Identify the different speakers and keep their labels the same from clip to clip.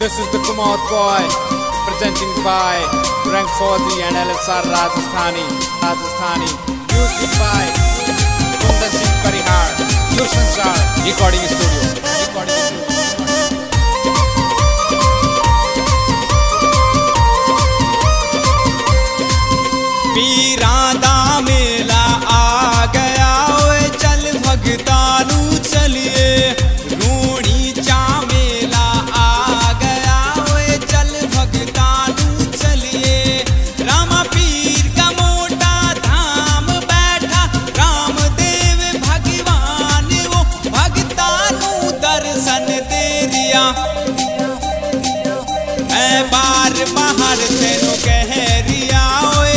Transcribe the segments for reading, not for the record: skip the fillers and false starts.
Speaker 1: This is the Kumar Boy, presenting by Rank Fauzi and LSR Rajasthani. Music by Kundan Singh Parihar, Yushan Star, Recording Studio.
Speaker 2: पीरां दा मेला आ गया ओए चल भगतानू चलिए रूणी चा मेला आ गया ओए चल भगतानू चलिए रामा पीर का मोटा धाम बैठा रामदेव भगवान वो भगतानू दर्शन दे दिया मैं बार बाहर तेनू कह रिया ओए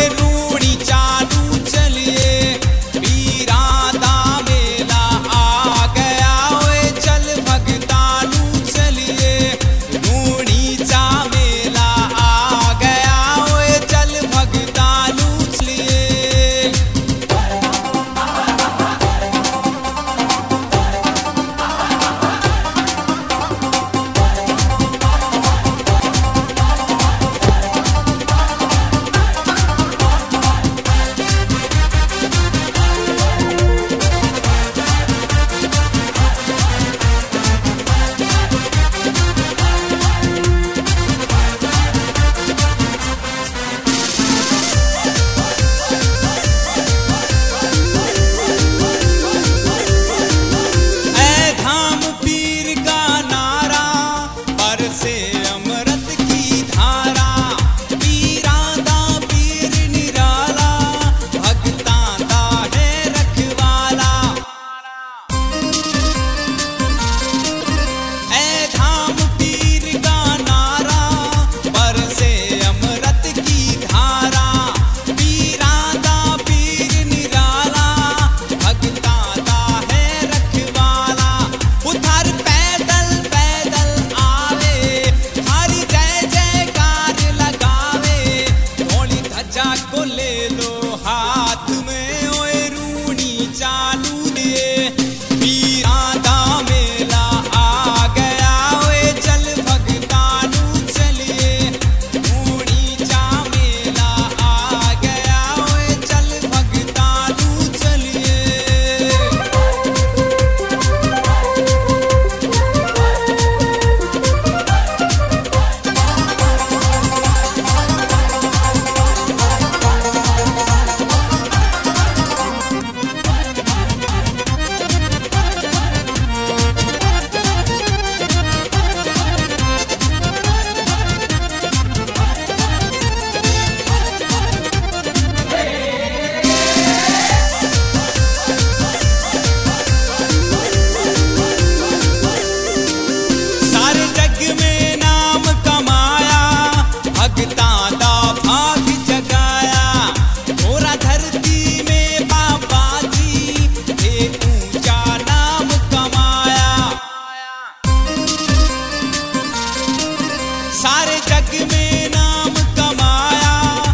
Speaker 2: सारे जग में नाम कमाया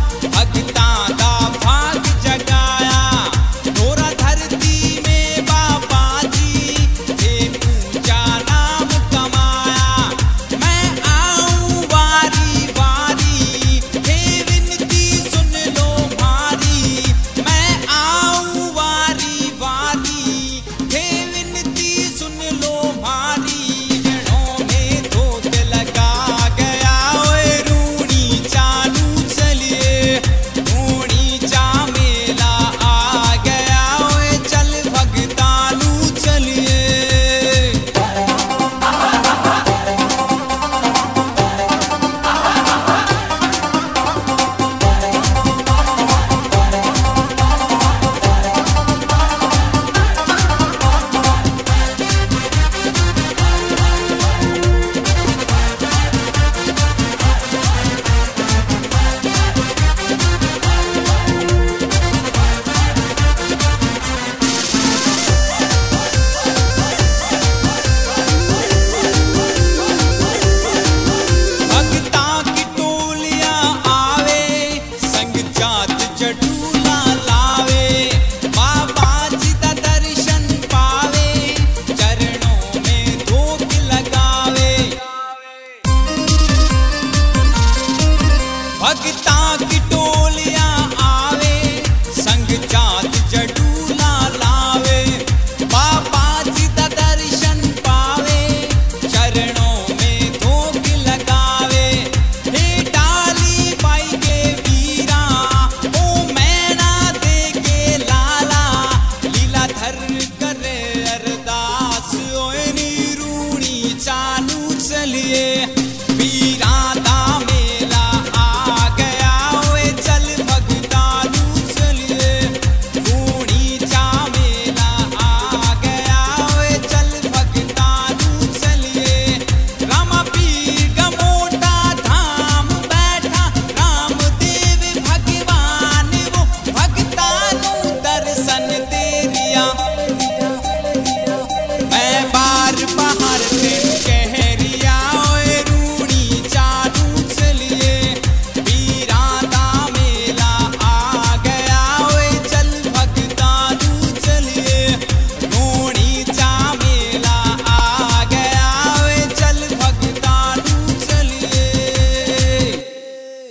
Speaker 2: भगतां दा भाग जगाया थोड़ा धरती में बाबा जी थे ऊंचा नाम कमाया मैं आऊं वारी वारी हे विनती सुन लो मारी मैं आऊं वारी वारी हे विनती सुन लो मारी जड़ों में धोख लगा गया ओए रूणी भगता की टोली